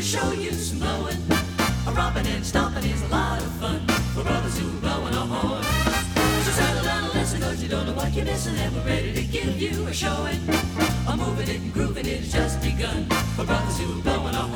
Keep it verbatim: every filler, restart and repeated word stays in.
show you some blowing. A romping and stomping is a lot of fun for brothers who are blowing a horn. So settle down and listen, cause you don't know what you're missing, and we're ready to give you a showing. A moving it and grooving it has just begun for brothers who are blowing a horn.